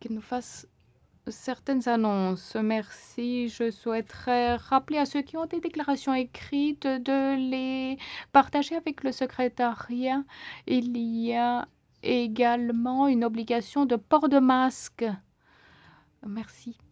qu'il nous fasse certaines annonces. Merci. Je souhaiterais rappeler à ceux qui ont des déclarations écrites de les partager avec le secrétariat. Il y a également une obligation de port de masque. Merci.